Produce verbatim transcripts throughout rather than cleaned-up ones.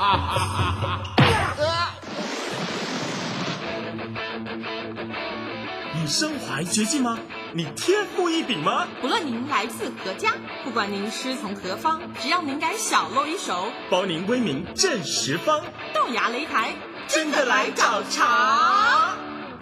你身怀绝技吗？你天赋异禀吗？ 不论您来自何家，不管您师从何方，只要您敢小露一手， 包您威名震十方。 豆芽擂台， 真的来找茬。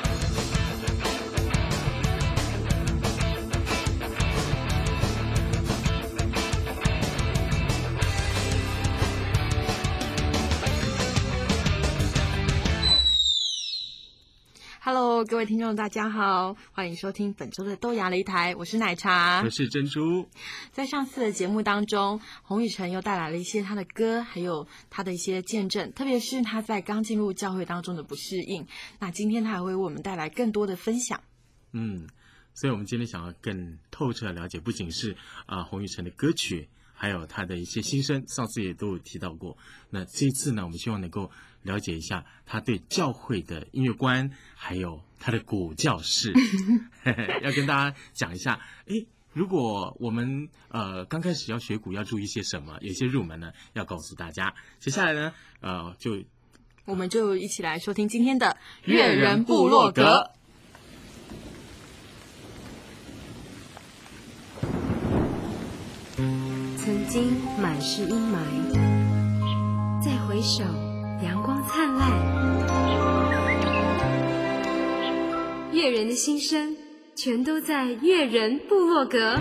Hello， 各位听众，大家好，欢迎收听本周的豆芽擂台，我是奶茶， 我是珍珠。 在上次的节目当中，洪雨辰又带来了一些他的歌，还有他的一些见证，特别是他在刚进入教会当中的不适应。那今天他还会为我们带来更多的分享。 嗯，所以我们今天想要更透彻了解，不仅是啊、呃、洪雨辰的歌曲，还有他的一些心声，上次也都有提到过。那这一次呢，我们希望能够了解一下他对教会的音乐观，还有他的古教室。要跟大家讲一下，诶，如果我们呃刚开始要学鼓，要注意些什么？有些入门呢，要告诉大家。接下来呢，呃，就我们就一起来收听今天的乐人部落格。 曾经满是阴霾，再回首，阳光灿烂。乐人的心声，全都在乐人部落格。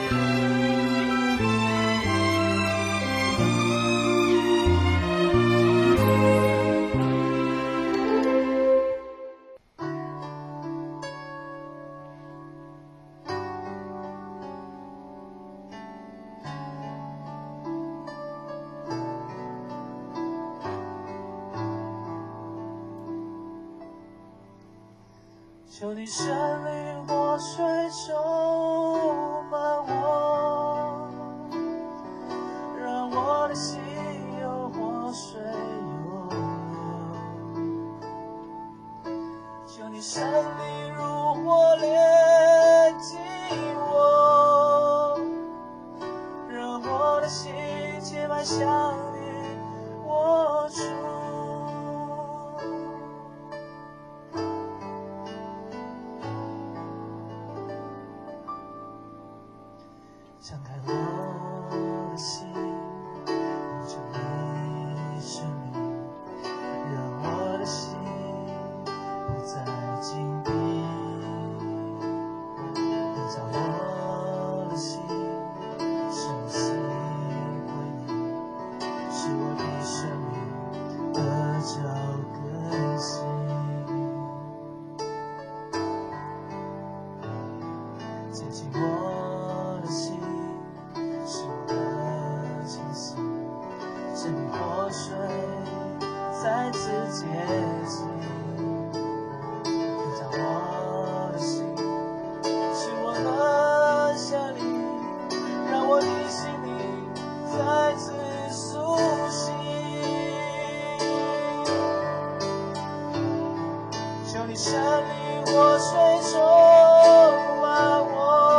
求你神灵活水充满我，让我的心有活水涌流。求你神灵如火炼净我，让我的心结满向你握住。敞开我的心，拥着你生命，让我的心不再紧闭。笼罩我的心，使我心归你，使我的生命得着更新。接近我的心，是我的清醒，生命活水再次接近，笼罩我的心，使我能向你，让我的心灵再次苏醒。求你神灵活水充满我，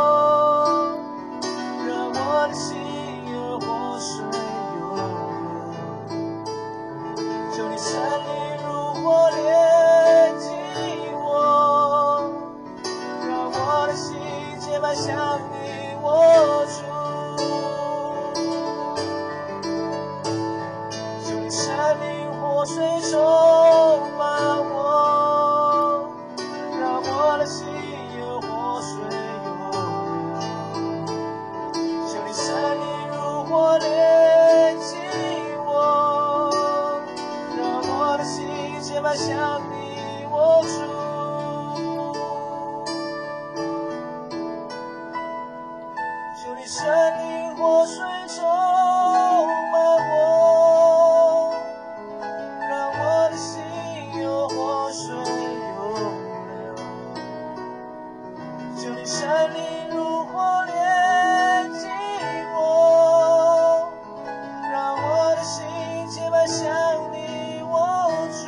心有活水涌流，求你神灵如火炼净我，让我的心结满向你握住。求你神灵活水充满我，让我的心有活水涌流。神灵如火炼净我，让我的心结满向你握住。求你神灵活水充满我，让我的心有活水涌流。求你神灵如火炼净我，让我的心结满向你握住。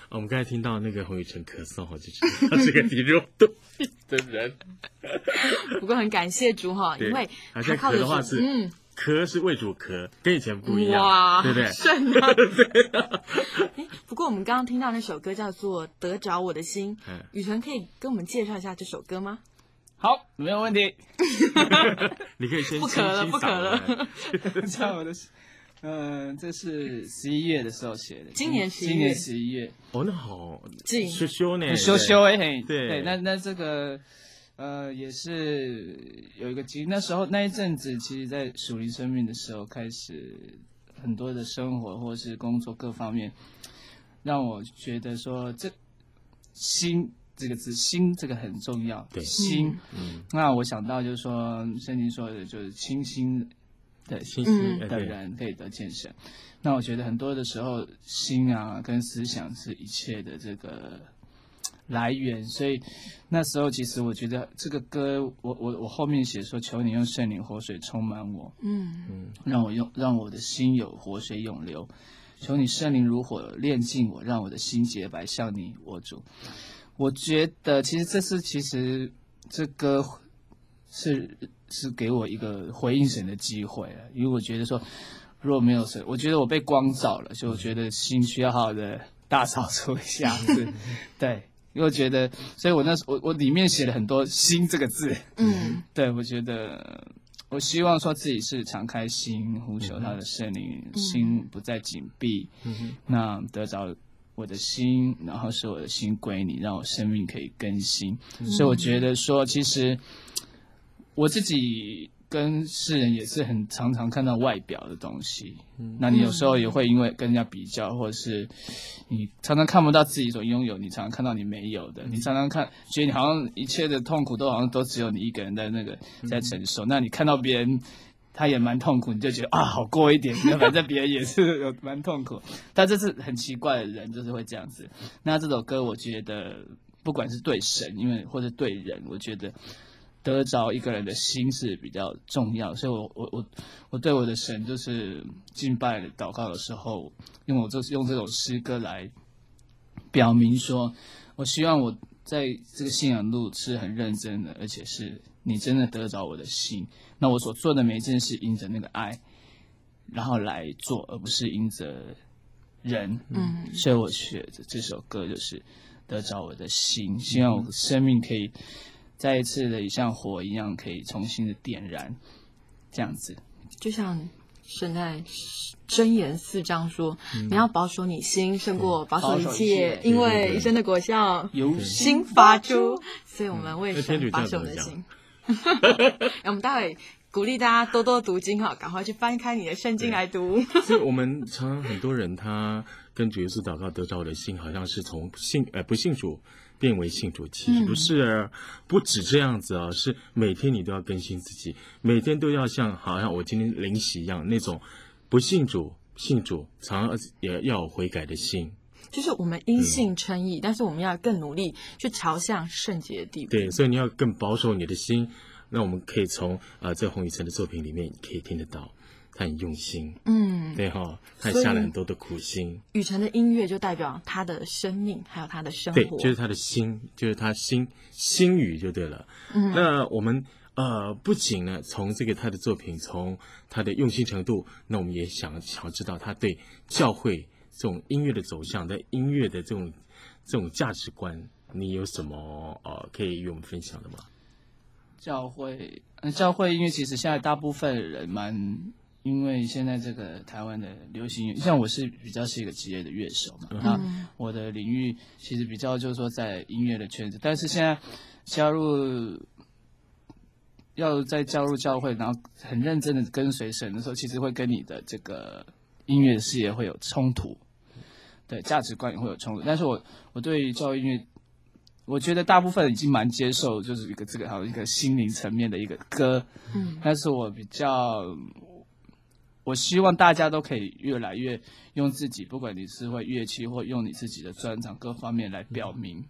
我们刚才听到那个洪宇辰咳嗽，就知道他是个体弱多病的人。 不过很感谢主哈，因为他现在靠的咳的话是， 嗯， 咳是为主咳，跟以前不一样， 哇， 对不对？ 顺啊！对啊。不过我们刚刚听到那首歌叫做《得着我的心》， 嗯， 宇辰可以跟我们介绍一下这首歌吗？ 好，没有问题。 你可以先不渴了，不渴了。 唱我的，嗯、呃，这是十一月的时候写的， 今年十一月， 今年十一月。 哦，那好， 近羞羞呢， 羞羞哎，嘿， 对对，那那这个。呃，也是有一个经，那时候那一阵子，其实，在属灵生命的时候，开始很多的生活或是工作各方面，让我觉得说，这心这个字，心这个很重要。 对， 心。 嗯， 那我想到就是说，圣经说的就是清心的清心的人可以得见神。那我觉得很多的时候，心啊跟思想是一切的这个来源，所以那时候其实我觉得这个歌，我我我后面写说，求你用圣灵活水充满我， 嗯嗯， 让我用让我的心有活水涌流，求你圣灵如火炼净我，让我的心洁白，向你我主。我觉得其实这是其实这歌是是给我一个回应神的机会了，因为我觉得说如果没有神，我觉得我被光照了，所以我觉得心需要好好的大扫除一下，是，对。因为我觉得，所以我那时我我里面写了很多“心”这个字， 嗯， 对，我觉得我希望说自己是敞开心，呼求他的圣灵， 嗯、 心不再紧闭， 嗯、 那得着我的心，然后使我的心归你，让我生命可以更新。嗯、所以我觉得说，其实我自己跟世人也是很常常看到外表的东西，嗯、那你有时候也会因为跟人家比较，或者是你常常看不到自己所拥有，你常常看到你没有的，嗯、你常常看觉得你好像一切的痛苦都好像都只有你一个人在那个在承受，嗯、那你看到别人他也蛮痛苦，你就觉得啊好过一点，反正别人也是有蛮痛苦，但这是很奇怪的人就是会这样子。那这首歌我觉得不管是对神，因为或者对人，我觉得得着一个人的心是比较重要，所以我我我我对我的神就是敬拜祷告的时候，用我就是用这首诗歌来表明说，我希望我在这个信仰路是很认真的，而且是你真的得着我的心。那我所做的每一件事，因着那个爱，然后来做，而不是因着人。 嗯， 所以我写的这首歌就是得着我的心，希望我的生命可以再一次的像火一样，可以重新的点燃，这样子。 就像神在箴言四章说，嗯、你要保守你心，胜过保守一切，因为一生的果效由心发出。所以我们为神保守我们的心。我们待会鼓励大家多多读经哈，赶快去翻开你的圣经来读。 所以我们常常很多人他跟主耶稣祷告得着我的心，好像是从信呃不信主变为信主，其实不是、啊，不止这样子啊，是每天你都要更新自己，每天都要像好像我今天灵洗一样，那种不信主信主，常常也要有悔改的心。 就是我们因信称义、嗯，但是我们要更努力去朝向圣洁的地步。 对，所以你要更保守你的心。那我们可以从呃这洪宇辰的作品里面可以听得到，他很用心，嗯，对哈、哦，他下了很多的苦心。 宇辰的音乐就代表他的生命，还有他的生活， 对，就是他的心，就是他心心语就对了。嗯，那我们呃不仅呢从这个他的作品，从他的用心程度，那我们也想想知道他对教会这种音乐的走向，在音乐的这种这种价值观，你有什么呃可以与我们分享的吗？ 教会，呃，教会音乐其实现在大部分人蛮，因为现在这个台湾的流行乐，像我是比较是一个职业的乐手嘛，那、嗯、我的领域其实比较就是说在音乐的圈子，但是现在加入，要再加入教会，然后很认真的跟随神的时候，其实会跟你的这个音乐事业会有冲突，对，价值观也会有冲突，但是我我对于教会音乐。我觉得大部分已经蛮接受，就是一个这个还有一个心灵层面的一个歌，嗯，但是我比较，我希望大家都可以越来越用自己，不管你是会乐器或用你自己的专长各方面来表明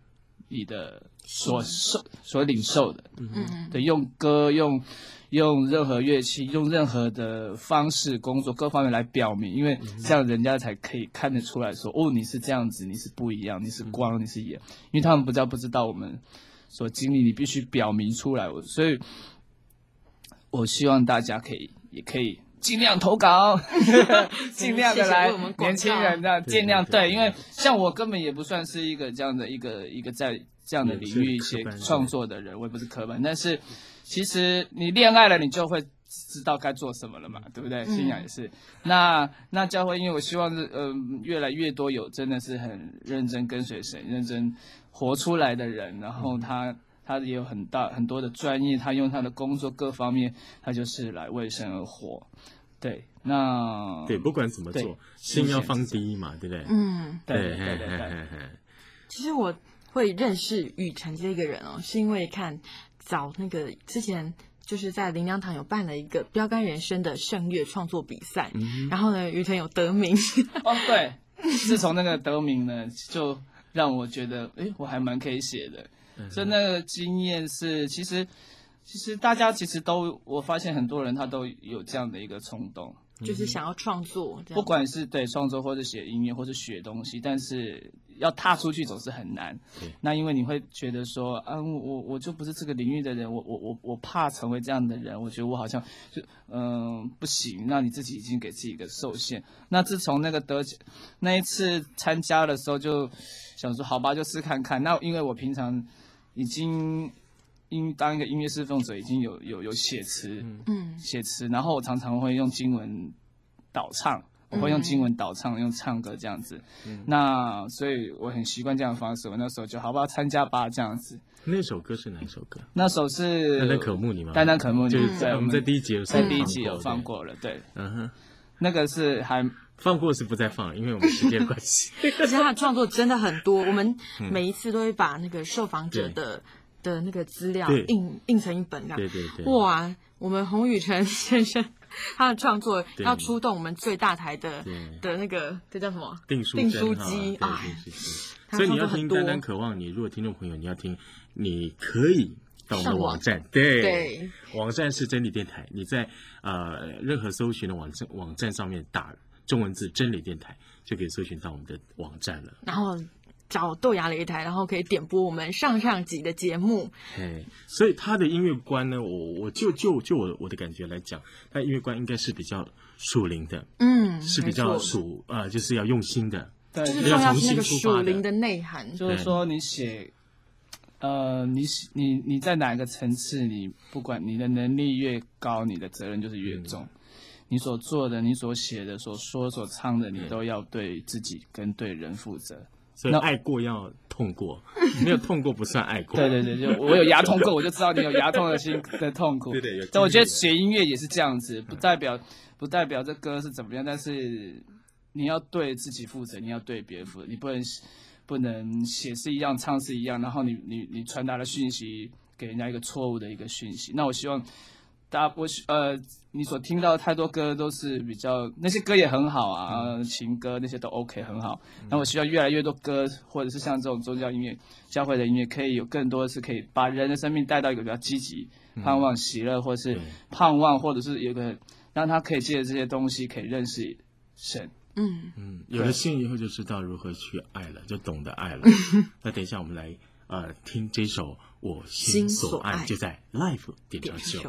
你的所受所领受的， 嗯嗯， 对，用歌用用任何乐器，用任何的方式工作各方面来表明，因为这样人家才可以看得出来说，哦，你是这样子，你是不一样，你是光，你是眼，因为他们不知道不知道我们所经历，你必须表明出来，所以我希望大家可以也可以尽量投稿，尽量的来年轻人这样尽量对，因为像我根本也不算是一个这样的一个一个在这样的领域写创作的人，我也不是科班，但是其实你恋爱了，你就会知道该做什么了嘛，对不对？信仰也是。嗯、那那教会，因为我希望是呃越来越多有真的是很认真跟随神、认真活出来的人，然后他。他也有很大很多的专业，他用他的工作各方面，他就是来为神而活。对，那对，不管怎么做，心要放第一嘛，对不对？ 嗯， 对对对对对。 其实我会认识宇辰这个人哦，是因为看早那个之前就是在灵粮堂有办了一个标杆人生的圣乐创作比赛，嗯、然后呢，宇辰有得名。 哦，对，自从那个得名呢，就让我觉得，哎，我还蛮可以写的。所以那个经验是，其实，其实大家其实都，我发现很多人他都有这样的一个冲动， 就是想要创作， 不管是对创作或者写音乐或者学东西，但是要踏出去总是很难。那因为你会觉得说，啊，我我就不是这个领域的人，我我我我怕成为这样的人，我觉得我好像就嗯、呃、不行。那你自己已经给自己一个受限。那自从那个得那一次参加的时候，就想说好吧，就试看看。那因为我平常已经因当一个音乐侍奉者，已经有有有写词，嗯，写词，然后我常常会用经文导唱，我会用经文导唱，用唱歌这样子。嗯，那所以我很习惯这样的方式。我那时候就好吧，参加吧这样子。 那首歌是哪一首歌？ 那首是单单可慕你吗？ 单单可慕你， 就是在我们在第一集有在第一集有放过了，对，嗯哼，那个是还。 放过是不再放了，因为我们时间关系。 而且他的创作真的很多，我们每一次都会把那个受访者的的那个资料印印成一本这样。 对对对。 哇，我们洪宇辰先生他的创作要出动我们最大台的的那个这叫什么？ 订书订书机啊。 所以你要听《单单渴望》，你如果听众朋友你要听，你可以到我们的网站，对， 对， 网站是真理电台，你在呃任何搜寻的网站网站上面打中文字真理电台，就可以搜寻到我们的网站了。 然后找豆芽擂台，然后可以点播我们上上集的节目。 哎，所以他的音乐观呢，我我就就就我我的感觉来讲，他的音乐观应该是比较属灵的， 嗯， 是比较属呃，就是要用心的， 对， 就是重要是那个属灵的内涵， 就是说你写。呃，你你你在哪一个层次，你不管你的能力越高，你的责任就是越重。嗯、你所做的、你所写的、所说、所唱的，你都要对自己跟对人负责。 所以爱过要痛过，没有痛过不算爱过。 对对对，就我有牙痛过，我就知道你有牙痛的心的痛苦。 对对，有。 但我觉得写音乐也是这样子，不代表不代表这歌是怎么样，但是你要对自己负责，你要对别人负责，你不能。不能写是一样，唱是一样，然后你你你传达的讯息给人家一个错误的一个讯息。那我希望大家我呃，你所听到的太多歌都是比较那些歌也很好啊，呃、情歌那些都 OK 很好。那我希望越来越多歌，或者是像这种宗教音乐、教会的音乐，可以有更多的是可以把人的生命带到一个比较积极、盼望、喜乐，或者是盼望，或者是有一个让他可以借着这些东西可以认识神。 嗯嗯，有了信以后就知道如何去爱了，就懂得爱了。那等一下我们来呃听这首《我心所爱》，就在 Live 点唱秀。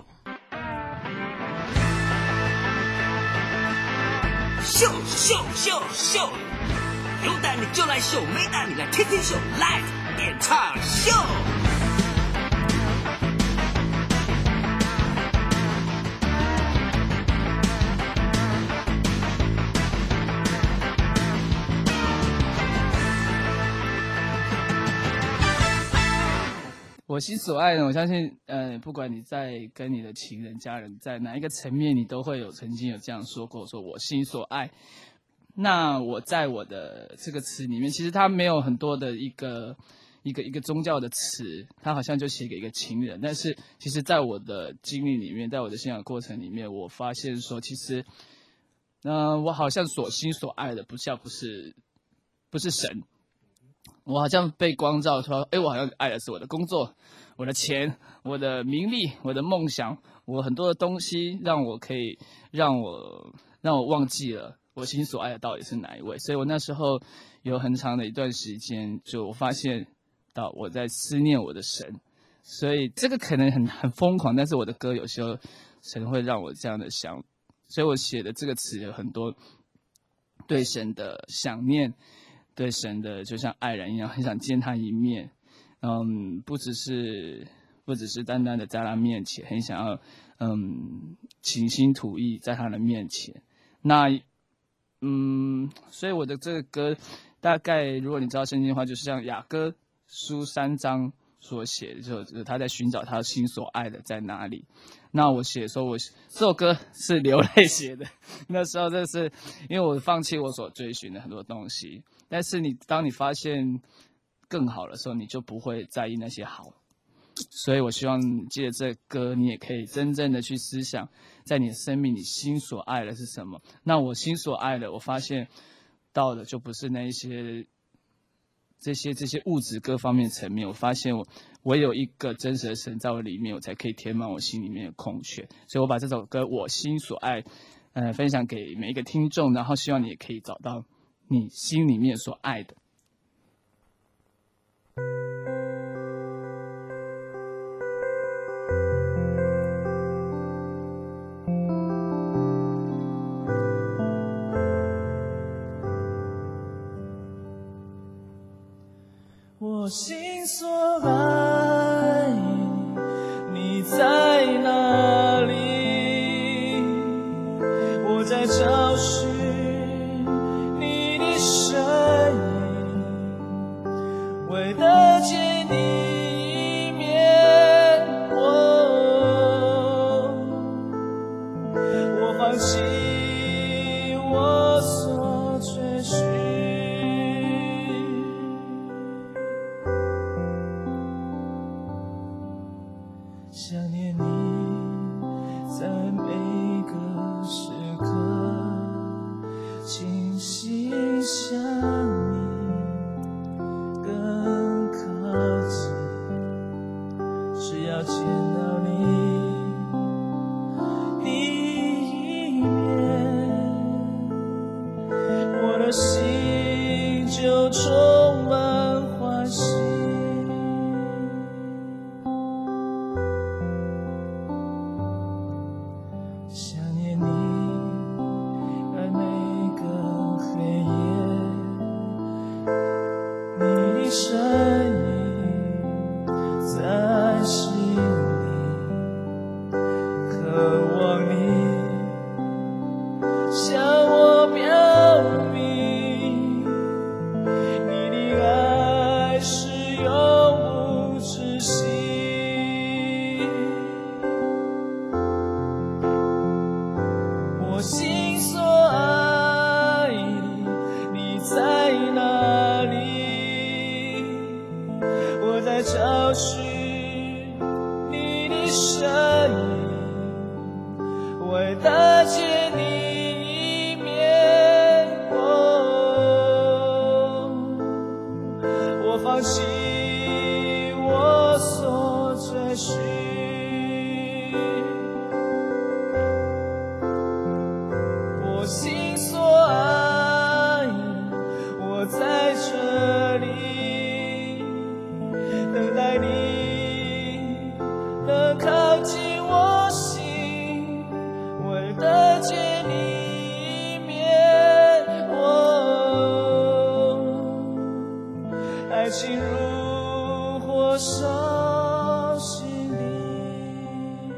秀秀秀秀，有胆你就来秀，没胆你来天天秀 Live 点唱秀。 我心所爱呢，我相信，呃，不管你在跟你的情人、家人在哪一个层面，你都会有曾经有这样说过，说我心所爱。那我在我的这个词里面，其实它没有很多的一个一个一个宗教的词，它好像就写给一个情人。但是，其实在我的经历里面，在我的信仰过程里面，我发现说，其实，呃，我好像所心所爱的，不叫不是不是神。 我好像被光照说，哎，我好像爱的是我的工作、我的钱、我的名利、我的梦想，我很多的东西让我可以让我让我忘记了我心所爱的到底是哪一位。所以我那时候有很长的一段时间，就我发现到我在思念我的神。所以这个可能很很疯狂，但是我的歌有时候神会让我这样的想，所以我写的这个词有很多对神的想念，对神的就像爱人一样，很想见他一面。嗯，不只是不只是单单的在他面前，很想要嗯倾心吐意在他的面前。那嗯，所以我的这个歌大概如果你知道圣经的话，就是像雅歌书三章所写的，就是他在寻找他心所爱的在哪里。那我写说，我这首歌是流泪写的，那时候真的是因为我放弃我所追寻的很多东西。但是你当你发现更好的时候，你就不会在意那些好。所以我希望借着这歌，你也可以真正的去思想，在你的生命，你心所爱的是什么。那我心所爱的，我发现到的就不是那一些这些这些物质各方面层面，我发现我唯有一个真实的神在我里面，我才可以填满我心里面的空缺。所以我把这首歌《我心所爱》呃分享给每一个听众，然后希望你也可以找到你心里面所爱的。 我心所爱你，你在哪里？我在找寻你的身影，为了见你一面。哦，我放弃我所追寻，想念你，在每个时刻，倾心向你更靠近，只要见到你的一面，我的心就充满欢喜。身影在心里，渴望你向我表明，你的爱是永不止息。我心所爱你，你在哪里？我在找寻你的身影，为了见你一面。哦，我放弃我所追寻，我心所爱，我在这里等待你能靠近我心，为了见你一面。哦，爱情如火烧心里，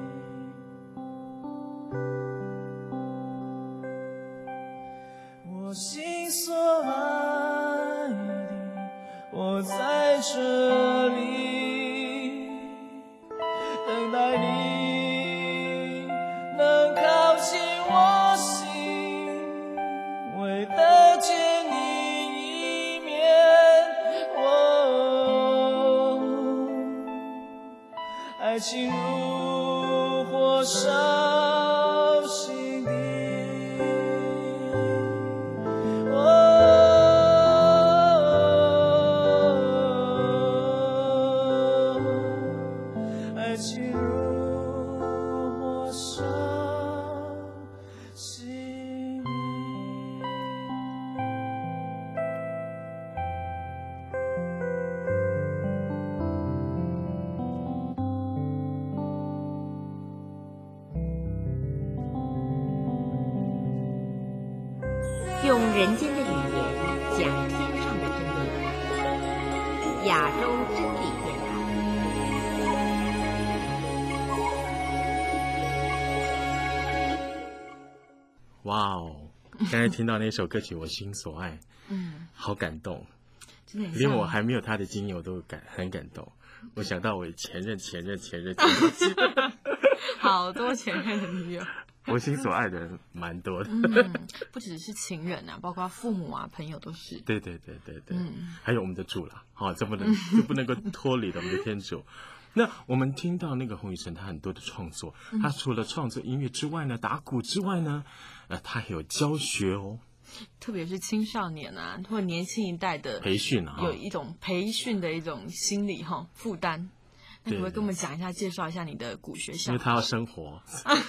我心所爱的，我在这里等待你能靠近我心，为了见你一面。哦，爱情如火烧心底。哦， 人间的语言，讲天上的真理。亚洲真理电台。 哇哦！刚才听到那首歌曲《我心所爱》， 嗯， 好感动， 真的很像连我还没有他的经验，我都感很感动。我想到我前任、前任、前任、前任， 好多前任的女友。 我心所爱的人蛮多的。 嗯，不只是情人啊，包括父母啊、朋友都是。 对对对对对， 嗯还有我们的主啦，好、这不能这不能够脱离了我们的天主。那我们听到那个洪雨辰他很多的创作，他除了创作音乐之外呢，打鼓之外呢，呃，他还有教学哦， 特别是青少年啊，或年轻一代的培训啊， 有一种培训的一种心理哈负担。那可不可以跟我们讲一下，介绍一下你的鼓学校？ 因为他要生活。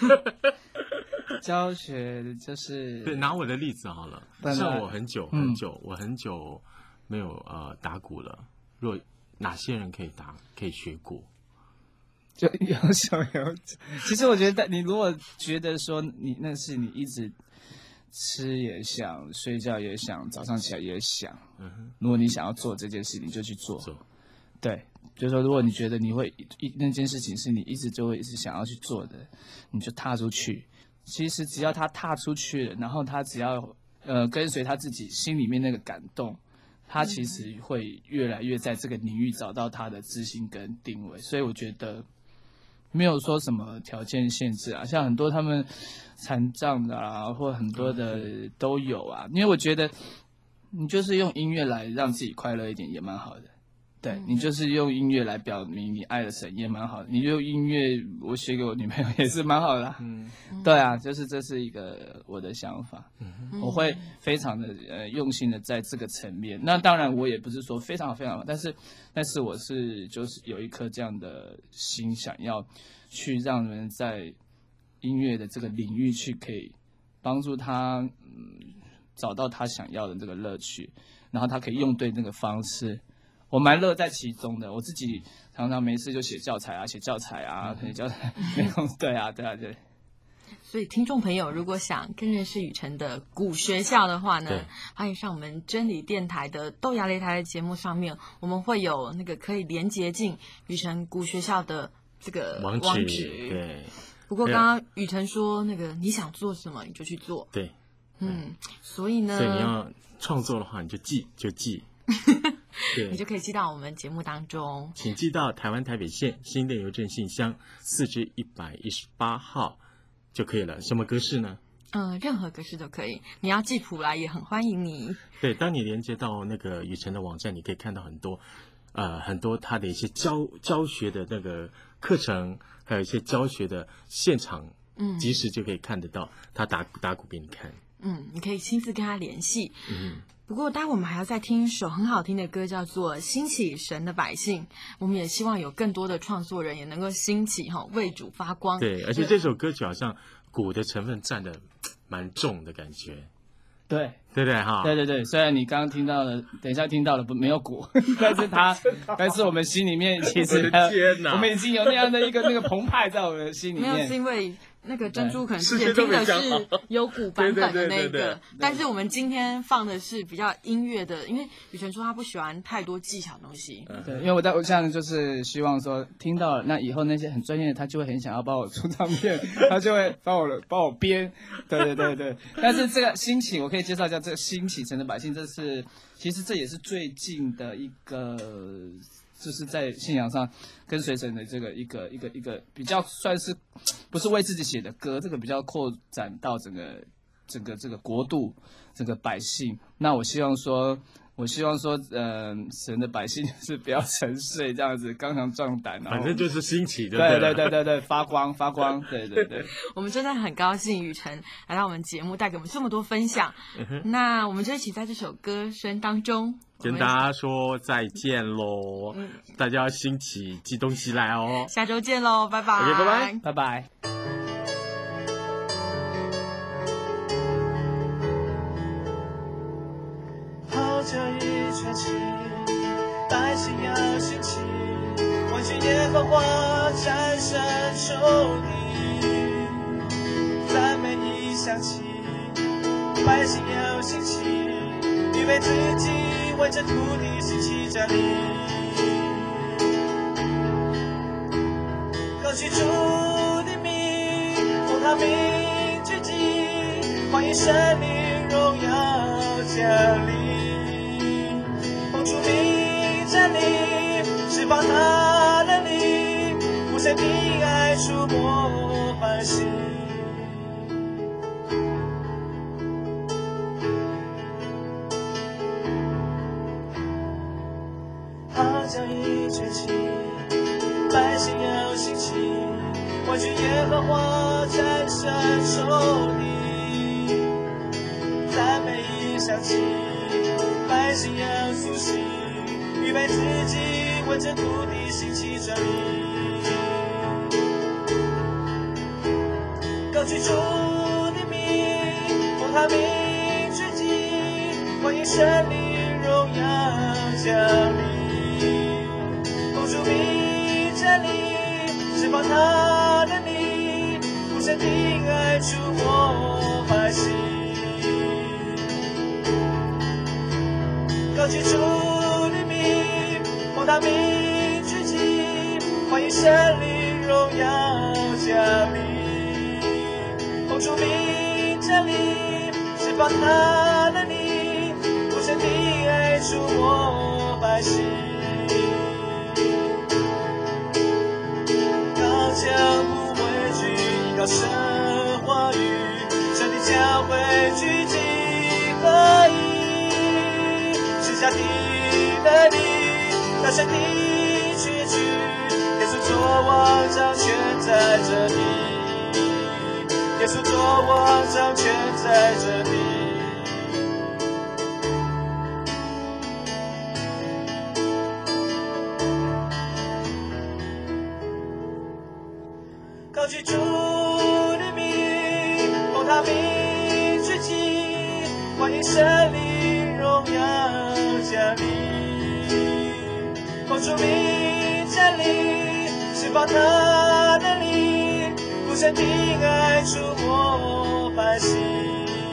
教学就是对，拿我的例子好了， 本来像我很久嗯很久，我很久没有呃打鼓了。若哪些人可以打，可以学鼓？ 就有手有脚。其实我觉得，你如果觉得说你那是你一直吃也想，睡觉也想，早上起来也想， 嗯哼， 如果你想要做这件事，你就去做。 做对，就是说，如果你觉得你会一那件事情是你一直就会一直想要去做的，你就踏出去。其实只要他踏出去了，然后他只要呃跟随他自己心里面那个感动，他其实会越来越在这个领域找到他的自信跟定位。所以我觉得没有说什么条件限制啊，像很多他们残障的啊，或很多的都有啊。因为我觉得你就是用音乐来让自己快乐一点也蛮好的。对，你就是用音乐来表明你爱的神也蛮好的，你用音乐我写给我女朋友也是蛮好的、啊。 嗯， 对啊，就是这是一个我的想法， 嗯我会非常的呃用心的在这个层面。那当然我也不是说非常非常好，但是但是我是就是有一颗这样的心，想要去让人在音乐的这个领域去可以帮助他嗯找到他想要的这个乐趣，然后他可以用对那个方式。我蛮乐在其中的，我自己常常没事就写教材啊，写教材啊，写教材，没空，对啊，对啊，对。 所以，听众朋友如果想更认识雨辰的鼓学校的话呢，欢迎上我们真理电台的豆芽擂台的节目上面，我们会有那个可以连接进雨辰鼓学校的这个网址。 网址。 对。 不过，刚刚雨辰说那个你想做什么你就去做。 对。 嗯，所以呢， 所以你要创作的话，你就记就记。对， 你就可以寄到我们节目当中， 请寄到台湾台北县新店邮政信箱四至一百一十八号就可以了。什么格式呢？ 嗯、呃，任何格式都可以。你要寄谱来，也很欢迎你。 对，当你连接到那个雨辰的网站，你可以看到很多，呃，很多他的一些教教学的那个课程，还有一些教学的现场，嗯，及时就可以看得到他打打鼓给你看。 嗯，你可以亲自跟他联系。 嗯。 不过，待会我们还要再听一首很好听的歌，叫做《兴起神的百姓》。我们也希望有更多的创作人也能够兴起哈，为主发光。 对，而且这首歌曲好像鼓的成分占的蛮重的感觉。 对， 对不对哈？ 对对对，虽然你刚刚听到了，等一下听到了不没有鼓，但是它，但是我们心里面其实， 天哪， 我们已经有那样的一个那个澎湃在我们的心里面。 没有，是因为那个珍珠可能之前听的是有鼓版本的那个，但是我们今天放的是比较音乐的，因为雨辰说他不喜欢太多技巧的东西。 对，因为我在我这样就是希望说听到了，那以后那些很专业的他就会很想要帮我出唱片，他就会帮我帮我编。对对对对，但是这个兴起，我可以介绍一下这个兴起神的百姓，这是其实这也是最近的一个。就是在信仰上跟随神的这个一个一个一个比较算是不是为自己写的歌，这个比较扩展到整个整个这个国度整个百姓。那我希望说，我希望说，呃，神的百姓就是不要沉睡这样子，刚强壮胆， 反正就是兴起就对对了， 对对对对，发光发光，对对对。 我们真的很高兴雨辰来到我们节目，带给我们这么多分享。那我们就一起在这首歌声当中。 跟大家说再见喽！嗯、大家要兴起，寄东西来哦。 下周见喽，拜拜。 OK， 拜拜， 拜拜。 号角一传奇，百姓要兴起，万军耶和华战胜仇敌，赞美一响起，百姓要兴起。 预备自己完成土地兴起站立。高举主的名，奉他名聚集，欢迎神灵荣耀降临。奉主名站立，释放他的灵，无限的爱触摸欢喜。他将一吹起，百姓要兴起，欢聚耶和华，战胜仇敌。赞美一响起，百姓要苏醒，预备自己完成土地兴起转移。高举主的名，奉他名聚集，欢迎神灵荣耀降临。奉主名站立，释放他的灵，无限的爱触摸欢喜。高举主的名，奉他名聚集，欢迎神灵荣耀降临。奉主名站立，释放他的灵，无限的爱触摸欢喜。刚强不畏惧，依靠神话语，神的教会聚集合一，剩下的能力，大神的确据，耶稣作王掌权在这里，耶稣作王掌权在这里。高举主的名，奉他名聚集，欢迎神灵荣耀降临。奉主名站立，释放他的灵，无限的爱触摸欢喜。